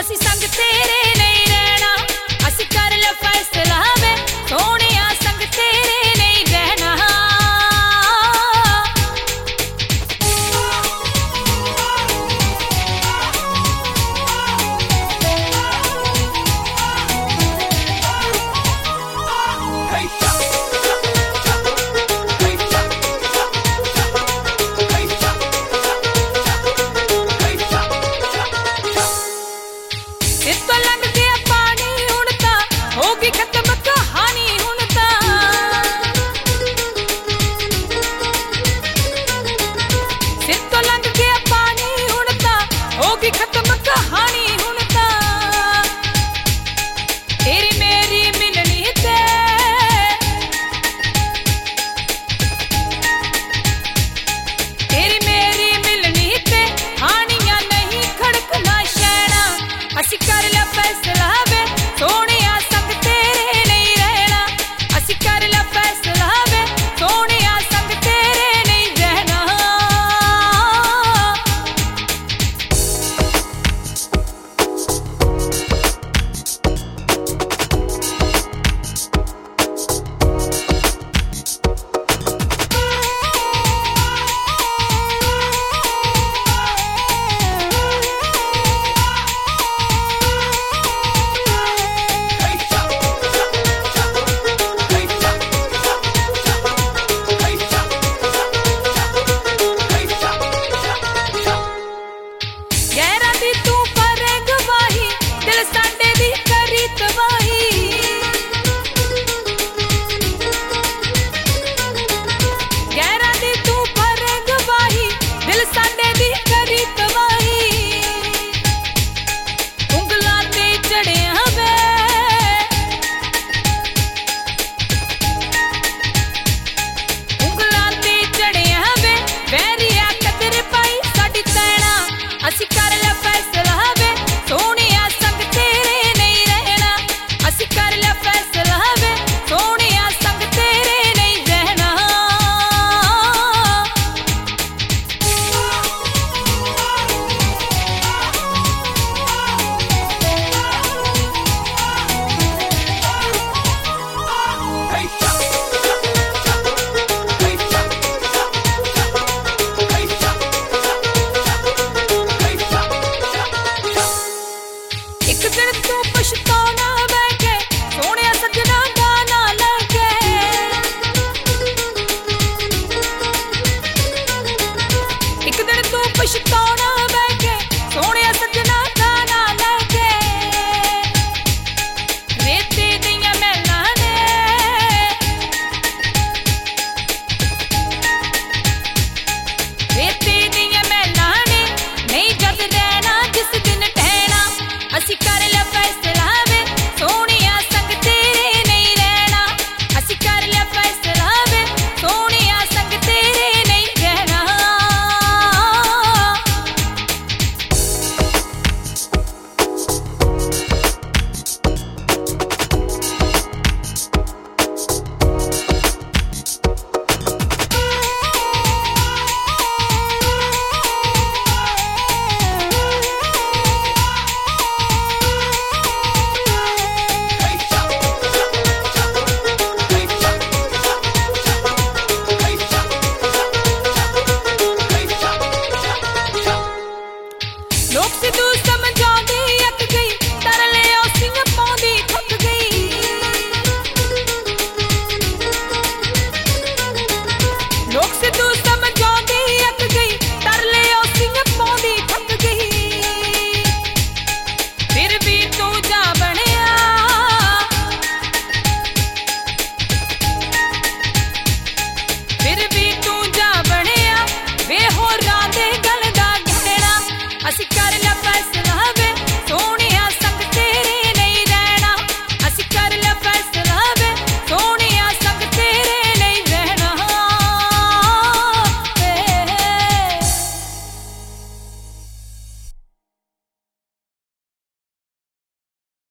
असी संग तेरे नहीं रहना, असी कर ले फैसला वे सोनिया संग तेरे नहीं रहना। तो लंघ गया पानी हुण तां होगी खत्म कहानी हुण तां, सिर तो लंघ गया पानी हुण तां होगी खत्म कहानी हुण तां। तेरी मेरी मिलनी ते तेरी मेरी मिलनी ते हानियां नहीं खड़कना शैना। असी कर ले फैसला वे सोनिया संग तेरे नहीं रहना, असी कर ले फैसला वे सोनिया संग तेरे नहीं रहना। गैरां दी तू करे गवाही, दिल साडे दी करी तबाही। गैरां दी तू करे गवाही, दिल साडे दी करी तबाही। उंगलां ते चढ़िया वे उंगलां ते चढ़िया वे वैरिया कदर पाई साडी तैना। असी कर ले फैसला वे सोनिया संग तेरे नहीं रहना, असी कर ले फैसला वे सोनिया संग तेरे नहीं रहना। एक दिन तू पछताना